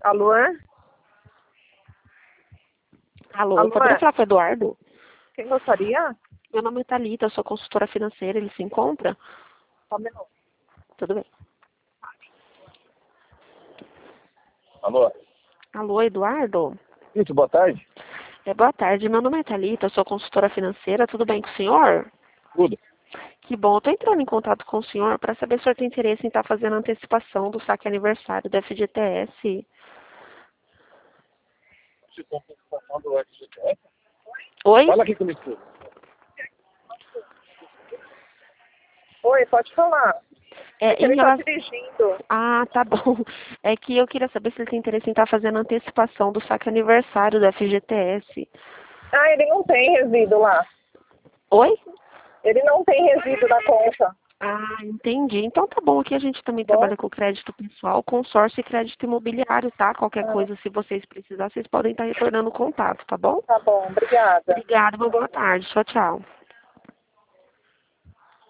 Alô, é? Alô, Alô, eu poderia é? falar com o Eduardo? Quem gostaria? Meu nome é Thalita, eu sou consultora financeira, ele se encontra? Só um minuto. Tudo bem. Alô? Alô, Eduardo? Isso, boa tarde. Boa tarde, meu nome é Thalita, eu sou consultora financeira, tudo bem com o senhor? Tudo. Que bom, eu tô entrando em contato com o senhor para saber se o senhor tem interesse em estar fazendo antecipação do saque aniversário da FGTS. Você tem participação do FGTS? Oi? Fala aqui comigo. Oi, pode falar. É que Em ele está relação... dirigindo. Ah, tá bom. É que eu queria saber se ele tem interesse em estar fazendo antecipação do saque aniversário da FGTS. Ah, ele não tem resíduo lá. Oi? Ele não tem resíduo na conta. Ah, entendi. Então tá bom, aqui a gente também Bom? trabalha com crédito pessoal, consórcio e crédito imobiliário, tá? Qualquer Ah, coisa, se vocês precisarem, vocês podem estar retornando o contato, tá bom? tá bom, obrigada. Obrigada, uma boa tarde. Tchau, tchau.